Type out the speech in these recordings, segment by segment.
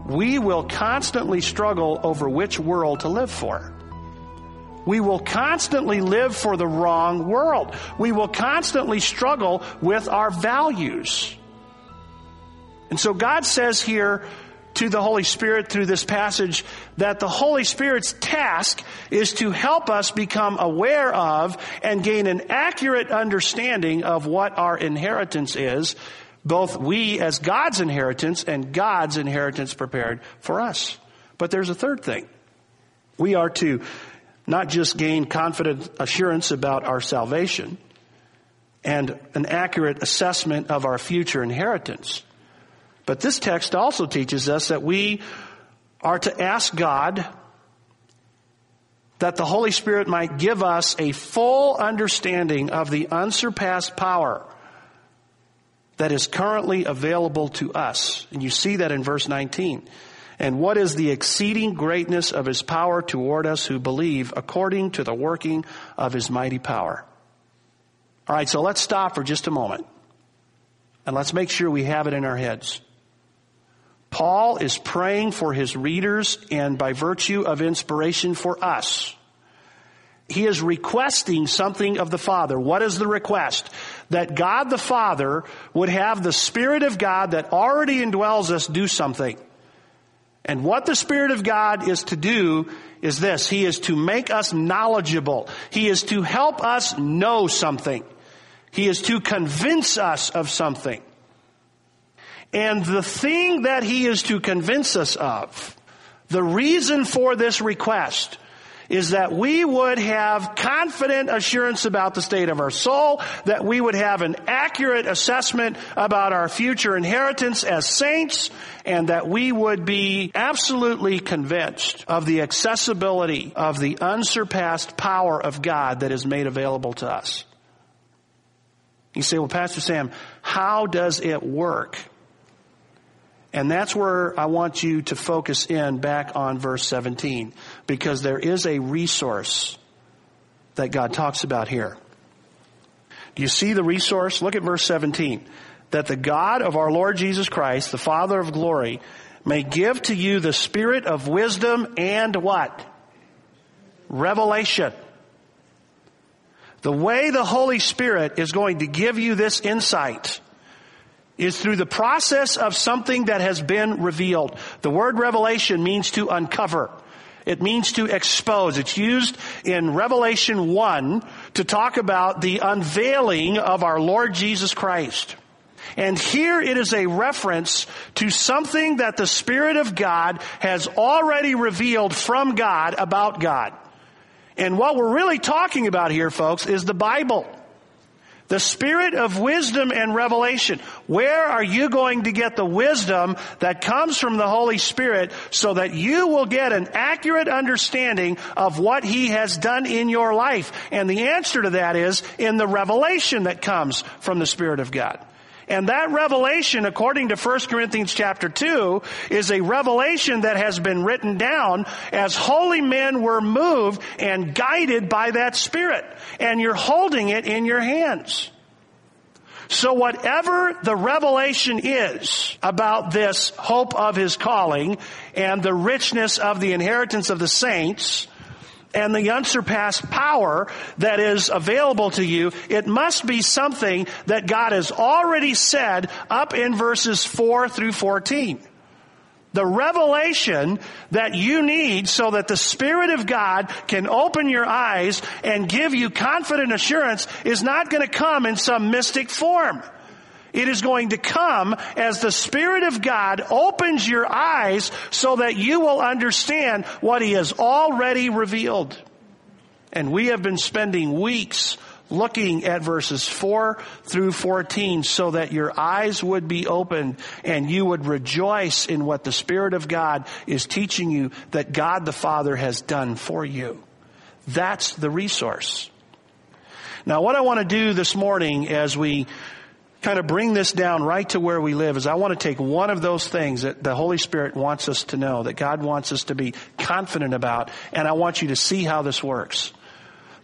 we will constantly struggle over which world to live for. We will constantly live for the wrong world. We will constantly struggle with our values. And so God says here to the Holy Spirit through this passage that the Holy Spirit's task is to help us become aware of and gain an accurate understanding of what our inheritance is, both we as God's inheritance and God's inheritance prepared for us. But there's a third thing. We are to not just gain confident assurance about our salvation and an accurate assessment of our future inheritance, but this text also teaches us that we are to ask God that the Holy Spirit might give us a full understanding of the unsurpassed power that is currently available to us. And you see that in verse 19. And what is the exceeding greatness of his power toward us who believe, according to the working of his mighty power. All right, so let's stop for just a moment. And let's make sure we have it in our heads. Paul is praying for his readers and by virtue of inspiration for us. He is requesting something of the Father. What is the request? That God the Father would have the Spirit of God that already indwells us do something. And what the Spirit of God is to do is this. He is to make us knowledgeable. He is to help us know something. He is to convince us of something. And the thing that he is to convince us of, the reason for this request, is that we would have confident assurance about the state of our soul, that we would have an accurate assessment about our future inheritance as saints, and that we would be absolutely convinced of the accessibility of the unsurpassed power of God that is made available to us. You say, well, Pastor Sam, how does it work? And that's where I want you to focus in back on verse 17, because there is a resource that God talks about here. Do you see the resource? Look at verse 17. That the God of our Lord Jesus Christ, the Father of glory, may give to you the spirit of wisdom and what? Revelation. The way the Holy Spirit is going to give you this insight is through the process of something that has been revealed. The word revelation means to uncover. It means to expose. It's used in Revelation 1 to talk about the unveiling of our Lord Jesus Christ. And here it is a reference to something that the Spirit of God has already revealed from God about God. And what we're really talking about here, folks, is the Bible. The spirit of wisdom and revelation. Where are you going to get the wisdom that comes from the Holy Spirit so that you will get an accurate understanding of what He has done in your life? And the answer to that is in the revelation that comes from the Spirit of God. And that revelation, according to 1 Corinthians chapter 2, is a revelation that has been written down as holy men were moved and guided by that Spirit. And you're holding it in your hands. So whatever the revelation is about this hope of His calling and the richness of the inheritance of the saints and the unsurpassed power that is available to you, it must be something that God has already said up in verses 4 through 14. The revelation that you need so that the Spirit of God can open your eyes and give you confident assurance is not going to come in some mystic form. It is going to come as the Spirit of God opens your eyes so that you will understand what He has already revealed. And we have been spending weeks looking at verses 4 through 14 so that your eyes would be opened and you would rejoice in what the Spirit of God is teaching you that God the Father has done for you. That's the resource. Now, what I want to do this morning as we kind of bring this down right to where we live is I want to take one of those things that the Holy Spirit wants us to know, that God wants us to be confident about, and I want you to see how this works.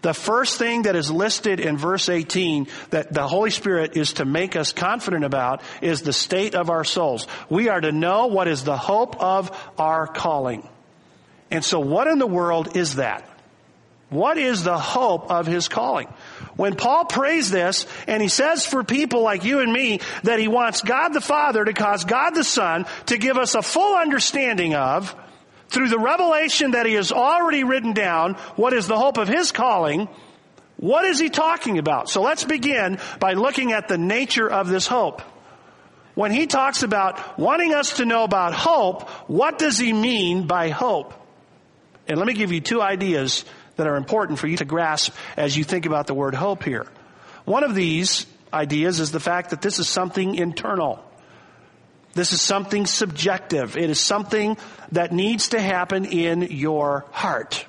The first thing that is listed in verse 18 that the Holy Spirit is to make us confident about is the state of our souls. We are to know what is the hope of our calling. And so what in the world is that? What is the hope of his calling? When Paul prays this, and he says for people like you and me that he wants God the Father to cause God the Son to give us a full understanding of, through the revelation that he has already written down, what is the hope of his calling, what is he talking about? So let's begin by looking at the nature of this hope. When he talks about wanting us to know about hope, what does he mean by hope? And let me give you two ideas that are important for you to grasp as you think about the word hope here. One of these ideas is the fact that this is something internal. This is something subjective. It is something that needs to happen in your heart.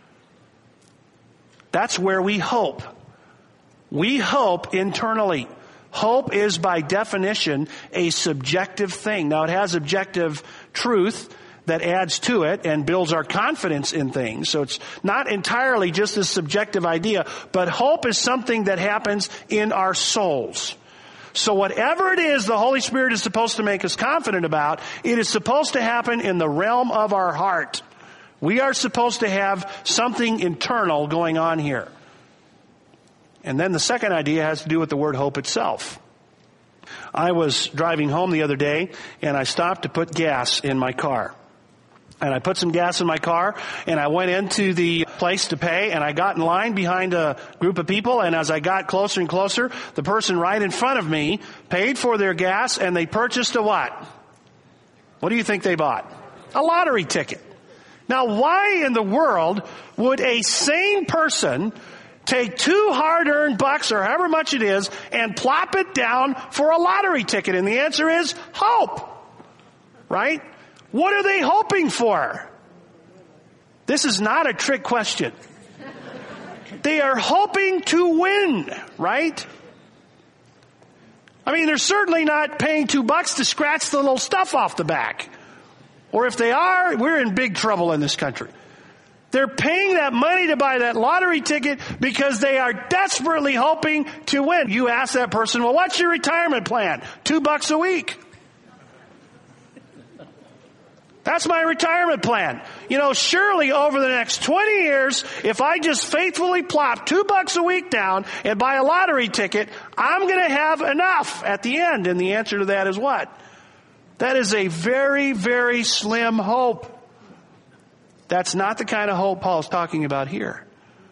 That's where we hope. We hope internally. Hope is by definition a subjective thing. Now it has objective truth that adds to it and builds our confidence in things. So it's not entirely just this subjective idea, but hope is something that happens in our souls. So whatever it is the Holy Spirit is supposed to make us confident about, it is supposed to happen in the realm of our heart. We are supposed to have something internal going on here. And then the second idea has to do with the word hope itself. I was driving home the other day, and I stopped to put gas in my car. And I put some gas in my car, and I went into the place to pay, and I got in line behind a group of people, and as I got closer and closer, the person right in front of me paid for their gas, and they purchased a what? What do you think they bought? A lottery ticket. Now, why in the world would a sane person take 2 hard-earned bucks, or however much it is, and plop it down for a lottery ticket? And the answer is hope. Right? What are they hoping for? This is not a trick question. They are hoping to win, right? I mean, they're certainly not paying $2 to scratch the little stuff off the back. Or if they are, we're in big trouble in this country. They're paying that money to buy that lottery ticket because they are desperately hoping to win. You ask that person, well, what's your retirement plan? $2 a week. That's my retirement plan. You know, surely over the next 20 years, if I just faithfully plop $2 a week down and buy a lottery ticket, I'm going to have enough at the end. And the answer to that is what? That is a very, very slim hope. That's not the kind of hope Paul's talking about here.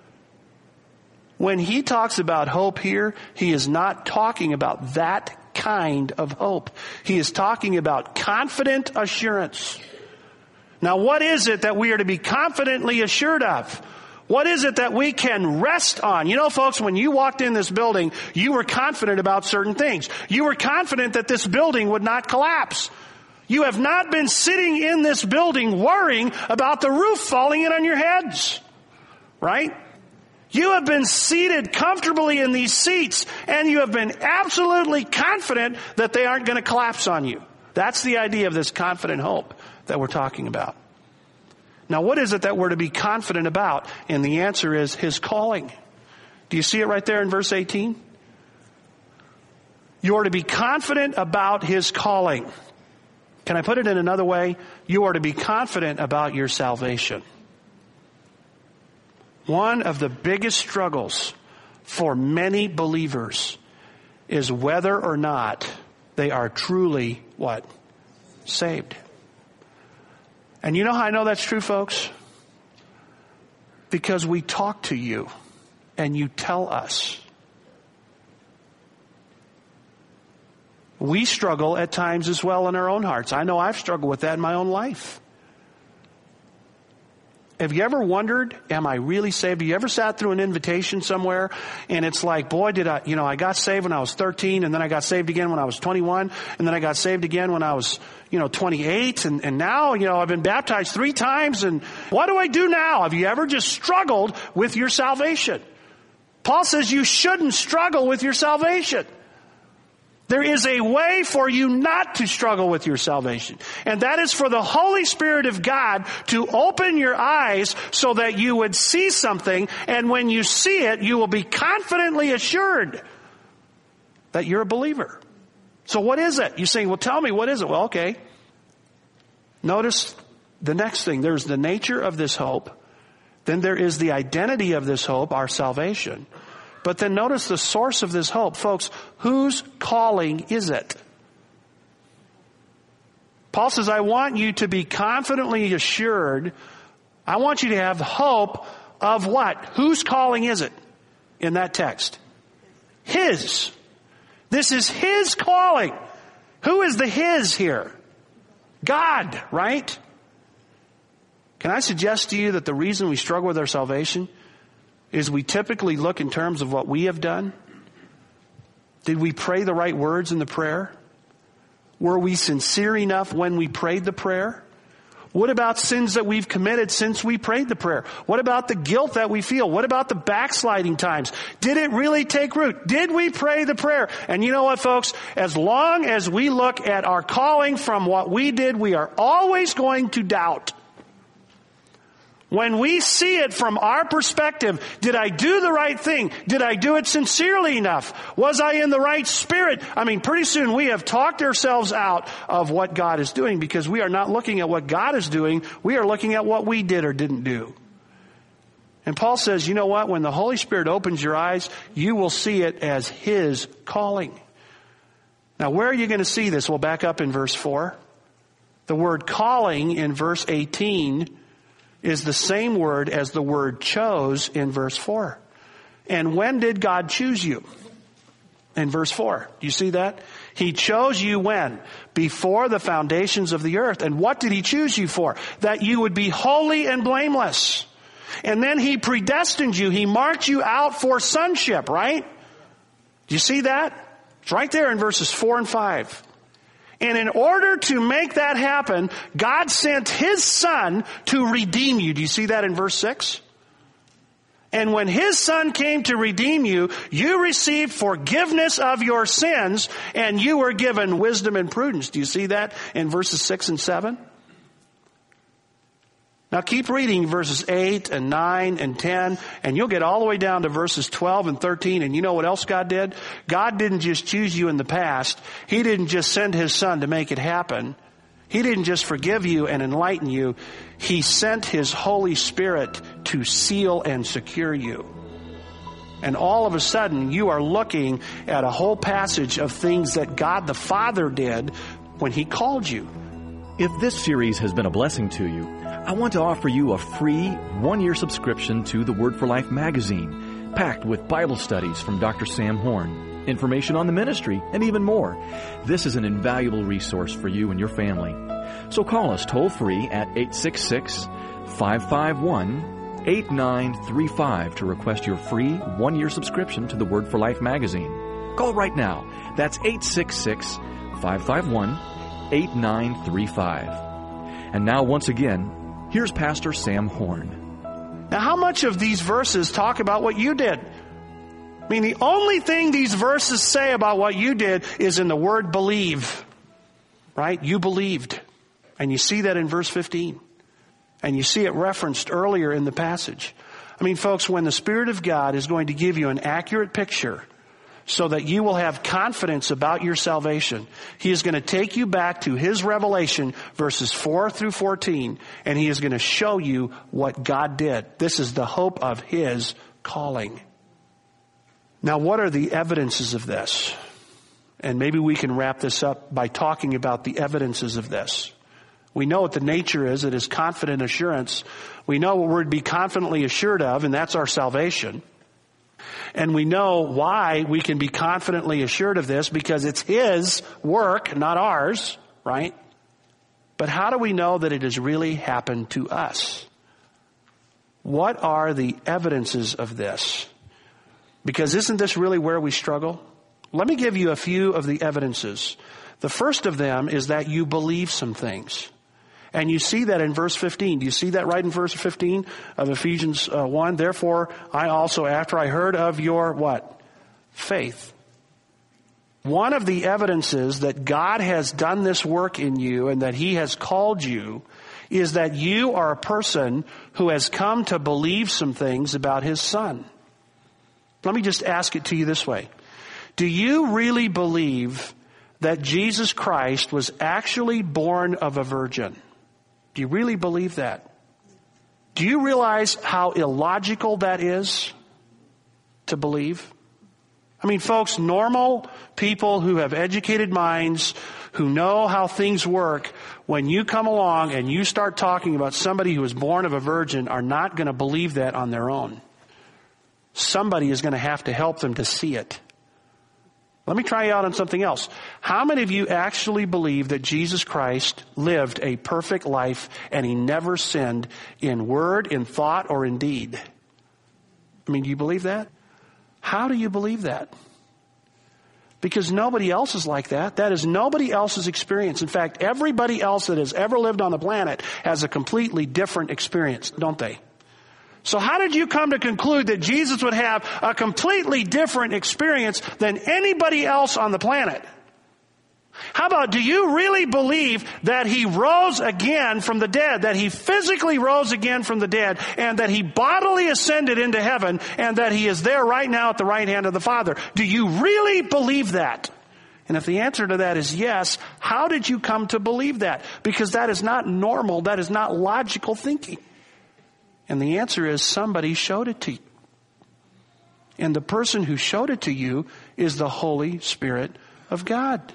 When he talks about hope here, he is not talking about that kind of hope. He is talking about confident assurance. Now, what is it that we are to be confidently assured of? What is it that we can rest on? You know, folks, when you walked in this building, you were confident about certain things. You were confident that this building would not collapse. You have not been sitting in this building worrying about the roof falling in on your heads, right? You have been seated comfortably in these seats, and you have been absolutely confident that they aren't going to collapse on you. That's the idea of this confident hope that we're talking about. Now, what is it that we're to be confident about? And the answer is his calling. Do you see it right there in verse 18? You are to be confident about his calling. Can I put it in another way? You are to be confident about your salvation. One of the biggest struggles for many believers is whether or not they are truly what? Saved. And you know how I know that's true, folks? Because we talk to you and you tell us. We struggle at times as well in our own hearts. I know I've struggled with that in my own life. Have you ever wondered, am I really saved? Have you ever sat through an invitation somewhere and it's like, boy, I got saved when I was 13, and then I got saved again when I was 21, and then I got saved again when I was, 28, and now, I've been baptized 3 times, and what do I do now? Have you ever just struggled with your salvation? Paul says you shouldn't struggle with your salvation. There is a way for you not to struggle with your salvation. And that is for the Holy Spirit of God to open your eyes so that you would see something. And when you see it, you will be confidently assured that you're a believer. So what is it? You're saying, well, tell me, what is it? Well, okay. Notice the next thing. There's the nature of this hope. Then there is the identity of this hope, our salvation. But then notice the source of this hope. Folks, whose calling is it? Paul says, I want you to be confidently assured. I want you to have hope of what? Whose calling is it in that text? His. This is His calling. Who is the His here? God, right? Can I suggest to you that the reason we struggle with our salvation is we typically look in terms of what we have done? Did we pray the right words in the prayer? Were we sincere enough when we prayed the prayer? What about sins that we've committed since we prayed the prayer? What about the guilt that we feel? What about the backsliding times? Did it really take root? Did we pray the prayer? And you know what, folks? As long as we look at our calling from what we did, we are always going to doubt. When we see it from our perspective, did I do the right thing? Did I do it sincerely enough? Was I in the right spirit? I mean, pretty soon we have talked ourselves out of what God is doing because we are not looking at what God is doing. We are looking at what we did or didn't do. And Paul says, you know what? When the Holy Spirit opens your eyes, you will see it as His calling. Now, where are you going to see this? We'll back up in verse 4. The word calling in verse 18 is the same word as the word chose in verse 4. And when did God choose you? In verse 4. Do you see that? He chose you when? Before the foundations of the earth. And what did He choose you for? That you would be holy and blameless. And then He predestined you. He marked you out for sonship, right? Do you see that? It's right there in verses 4 and 5. And in order to make that happen, God sent His Son to redeem you. Do you see that in verse 6? And when His Son came to redeem you, you received forgiveness of your sins, and you were given wisdom and prudence. Do you see that in verses 6 and 7? Now keep reading verses 8 and 9 and 10, and you'll get all the way down to verses 12 and 13, and you know what else God did? God didn't just choose you in the past. He didn't just send His Son to make it happen. He didn't just forgive you and enlighten you. He sent His Holy Spirit to seal and secure you. And all of a sudden, you are looking at a whole passage of things that God the Father did when He called you. If this series has been a blessing to you, I want to offer you a free 1-year subscription to the Word for Life magazine, packed with Bible studies from Dr. Sam Horn, information on the ministry, and even more. This is an invaluable resource for you and your family. So call us toll-free at 866-551-8935 to request your free 1-year subscription to the Word for Life magazine. Call right now. That's 866-551-8935. And now, once again, here's Pastor Sam Horn. Now, how much of these verses talk about what you did? I mean, the only thing these verses say about what you did is in the word believe, right? You believed. And you see that in verse 15. And you see it referenced earlier in the passage. I mean, folks, when the Spirit of God is going to give you an accurate picture so that you will have confidence about your salvation, He is going to take you back to His revelation, verses 4 through 14, and He is going to show you what God did. This is the hope of His calling. Now, what are the evidences of this? And maybe we can wrap this up by talking about the evidences of this. We know what the nature is. It is confident assurance. We know what we're to be confidently assured of, and that's our salvation. And we know why we can be confidently assured of this, because it's His work, not ours, right? But how do we know that it has really happened to us? What are the evidences of this? Because isn't this really where we struggle? Let me give you a few of the evidences. The first of them is that you believe some things. And you see that in verse 15. Do you see that right in verse 15 of Ephesians 1? Therefore, I also, after I heard of your what? Faith. One of the evidences that God has done this work in you and that He has called you is that you are a person who has come to believe some things about His Son. Let me just ask it to you this way. Do you really believe that Jesus Christ was actually born of a virgin? Do you really believe that? Do you realize how illogical that is to believe? I mean, folks, normal people who have educated minds, who know how things work, when you come along and you start talking about somebody who was born of a virgin, are not going to believe that on their own. Somebody is going to have to help them to see it. Let me try you out on something else. How many of you actually believe that Jesus Christ lived a perfect life and He never sinned in word, in thought, or in deed? I mean, do you believe that? How do you believe that? Because nobody else is like that. That is nobody else's experience. In fact, everybody else that has ever lived on the planet has a completely different experience, don't they? So how did you come to conclude that Jesus would have a completely different experience than anybody else on the planet? How about, do you really believe that He rose again from the dead, that He physically rose again from the dead, and that He bodily ascended into heaven, and that He is there right now at the right hand of the Father? Do you really believe that? And if the answer to that is yes, how did you come to believe that? Because that is not normal, that is not logical thinking. And the answer is somebody showed it to you. And the person who showed it to you is the Holy Spirit of God.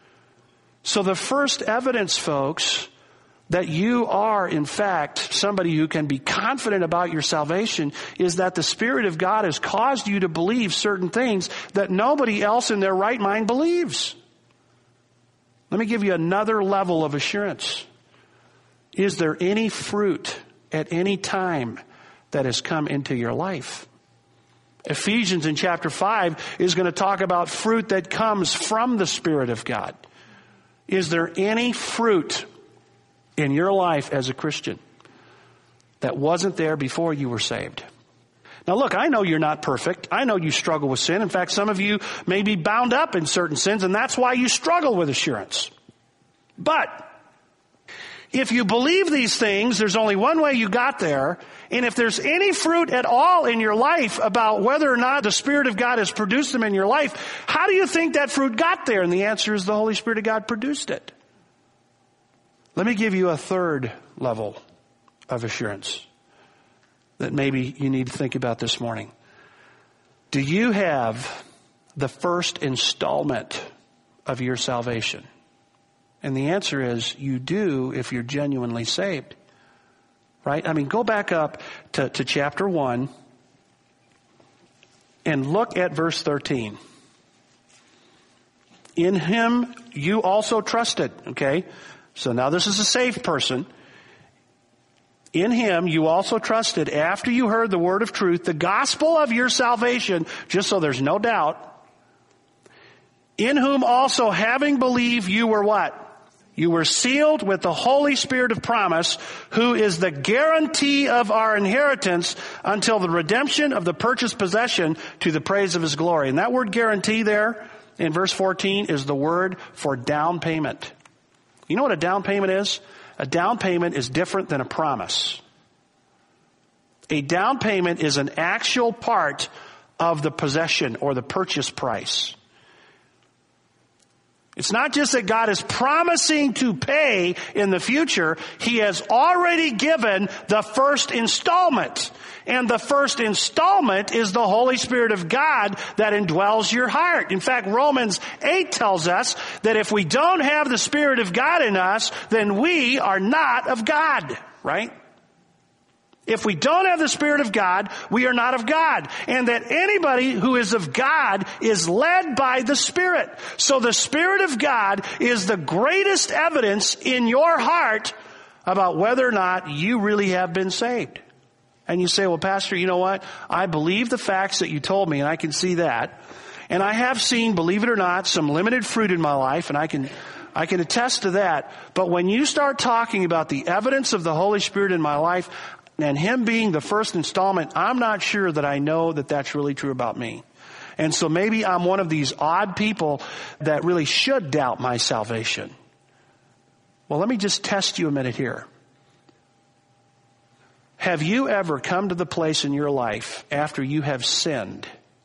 So the first evidence, folks, that you are, in fact, somebody who can be confident about your salvation is that the Spirit of God has caused you to believe certain things that nobody else in their right mind believes. Let me give you another level of assurance. Is there any fruit at any time that has come into your life? Ephesians in chapter 5 is going to talk about fruit that comes from the Spirit of God. Is there any fruit in your life as a Christian that wasn't there before you were saved? Now look, I know you're not perfect. I know you struggle with sin. In fact, some of you may be bound up in certain sins, and that's why you struggle with assurance. But if you believe these things, there's only one way you got there. And if there's any fruit at all in your life about whether or not the Spirit of God has produced them in your life, how do you think that fruit got there? And the answer is the Holy Spirit of God produced it. Let me give you a third level of assurance that maybe you need to think about this morning. Do you have the first installment of your salvation? And the answer is you do if you're genuinely saved. Right? I mean, go back up to chapter 1 and look at verse 13. In Him you also trusted. Okay? So now this is a saved person. In Him you also trusted after you heard the word of truth, the gospel of your salvation, just so there's no doubt. In whom also having believed you were what? You were sealed with the Holy Spirit of promise, who is the guarantee of our inheritance until the redemption of the purchased possession to the praise of His glory. And that word guarantee there in verse 14 is the word for down payment. You know what a down payment is? A down payment is different than a promise. A down payment is an actual part of the possession or the purchase price. It's not just that God is promising to pay in the future. He has already given the first installment. And the first installment is the Holy Spirit of God that indwells your heart. In fact, Romans 8 tells us that if we don't have the Spirit of God in us, then we are not of God, right? If we don't have the Spirit of God, we are not of God. And that anybody who is of God is led by the Spirit. So the Spirit of God is the greatest evidence in your heart about whether or not you really have been saved. And you say, well, Pastor, you know what? I believe the facts that you told me, and I can see that. And I have seen, believe it or not, some limited fruit in my life, and I can attest to that. But when you start talking about the evidence of the Holy Spirit in my life, and Him being the first installment, I'm not sure that I know that that's really true about me. And so maybe I'm one of these odd people that really should doubt my salvation. Well, let me just test you a minute here. Have you ever come to the place in your life after you have sinned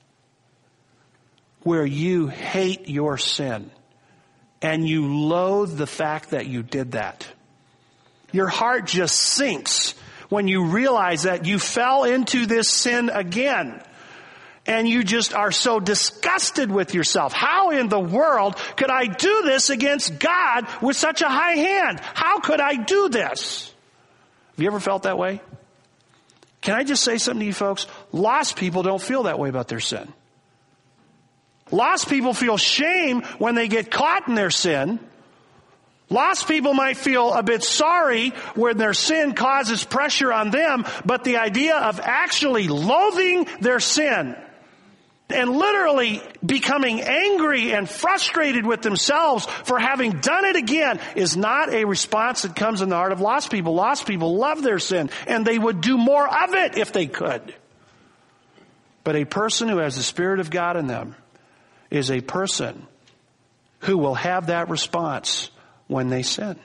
where you hate your sin and you loathe the fact that you did that? Your heart just sinks when you realize that you fell into this sin again. And you just are so disgusted with yourself. How in the world could I do this against God with such a high hand? How could I do this? Have you ever felt that way? Can I just say something to you folks? Lost people don't feel that way about their sin. Lost people feel shame when they get caught in their sin. Lost people might feel a bit sorry when their sin causes pressure on them, but the idea of actually loathing their sin and literally becoming angry and frustrated with themselves for having done it again is not a response that comes in the heart of lost people. Lost people love their sin, and they would do more of it if they could. But a person who has the Spirit of God in them is a person who will have that response when they sin.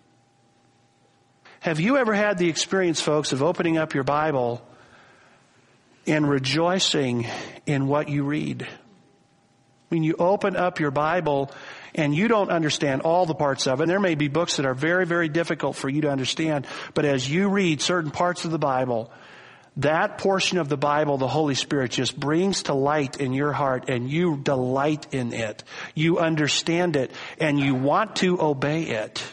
Have you ever had the experience, folks, of opening up your Bible and rejoicing in what you read? I mean, you open up your Bible and you don't understand all the parts of it. There may be books that are very, very difficult for you to understand, but as you read certain parts of the Bible, that portion of the Bible, the Holy Spirit just brings to light in your heart, and you delight in it. You understand it, and you want to obey it.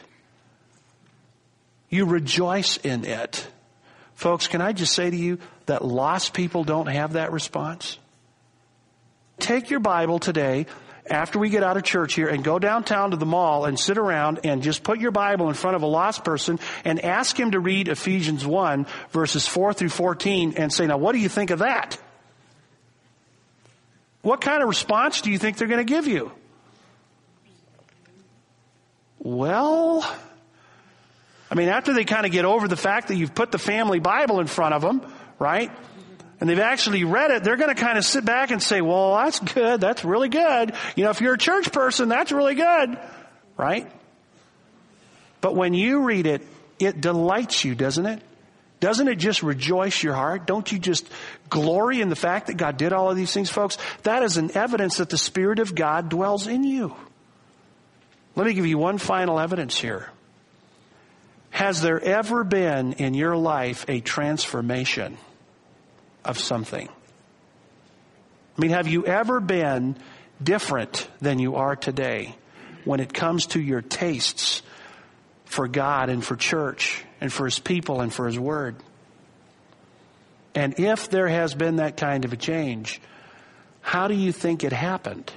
You rejoice in it. Folks, can I just say to you that lost people don't have that response? Take your Bible today, after we get out of church here, and go downtown to the mall and sit around and just put your Bible in front of a lost person and ask him to read Ephesians 1, verses 4 through 14, and say, now what do you think of that? What kind of response do you think they're going to give you? Well, I mean, after they kind of get over the fact that you've put the family Bible in front of them, right? And they've actually read it, they're going to kind of sit back and say, well, that's good. That's really good. You know, if you're a church person, that's really good, right? But when you read it, it delights you, doesn't it? Doesn't it just rejoice your heart? Don't you just glory in the fact that God did all of these things, folks? That is an evidence that the Spirit of God dwells in you. Let me give you one final evidence here. Has there ever been in your life a transformation of something? I mean, have you ever been different than you are today when it comes to your tastes for God and for church and for His people and for His Word? And if there has been that kind of a change, how do you think it happened?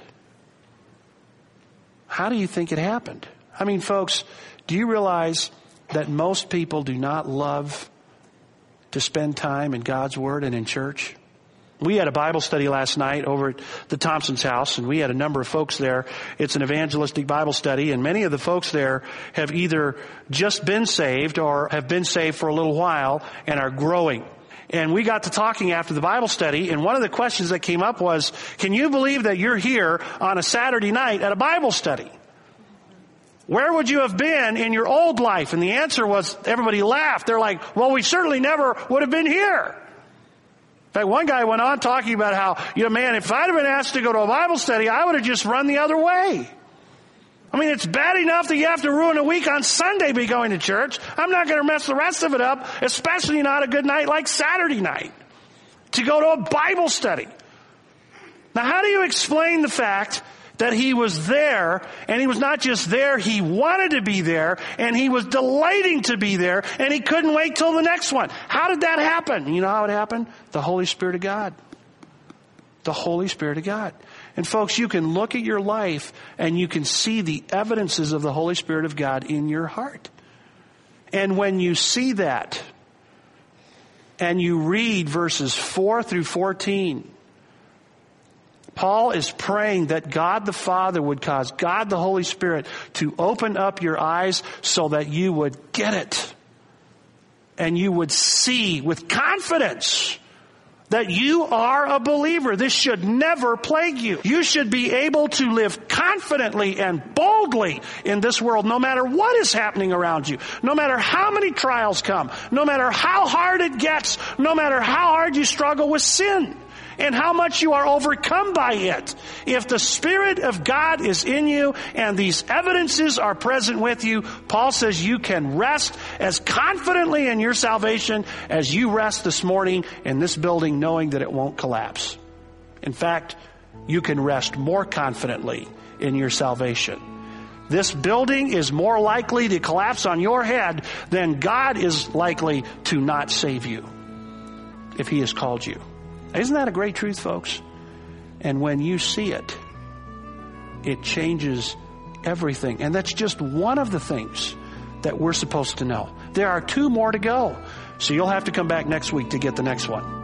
How do you think it happened? I mean, folks, do you realize that most people do not love to spend time in God's Word and in church? We had a Bible study last night over at the Thompson's house, and we had a number of folks there. It's an evangelistic Bible study, and many of the folks there have either just been saved or have been saved for a little while and are growing. And we got to talking after the Bible study, and one of the questions that came up was, can you believe that you're here on a Saturday night at a Bible study? Where would you have been in your old life? And the answer was, everybody laughed. They're like, well, we certainly never would have been here. In fact, one guy went on talking about how, man, if I'd have been asked to go to a Bible study, I would have just run the other way. I mean, it's bad enough that you have to ruin a week on Sunday by going to church. I'm not going to mess the rest of it up, especially not a good night like Saturday night, to go to a Bible study. Now, how do you explain the fact that he was there, and he was not just there, he wanted to be there, and he was delighting to be there, and he couldn't wait till the next one? How did that happen? You know how it happened? The Holy Spirit of God. The Holy Spirit of God. And folks, you can look at your life, and you can see the evidences of the Holy Spirit of God in your heart. And when you see that, and you read verses 4 through 14, Paul is praying that God the Father would cause God the Holy Spirit to open up your eyes so that you would get it. And you would see with confidence that you are a believer. This should never plague you. You should be able to live confidently and boldly in this world, no matter what is happening around you, no matter how many trials come, no matter how hard it gets, no matter how hard you struggle with sin, and how much you are overcome by it. If the Spirit of God is in you and these evidences are present with you, Paul says you can rest as confidently in your salvation as you rest this morning in this building, knowing that it won't collapse. In fact, you can rest more confidently in your salvation. This building is more likely to collapse on your head than God is likely to not save you if He has called you. Isn't that a great truth, folks? And when you see it, it changes everything. And that's just one of the things that we're supposed to know. There are 2 more to go. So you'll have to come back next week to get the next one.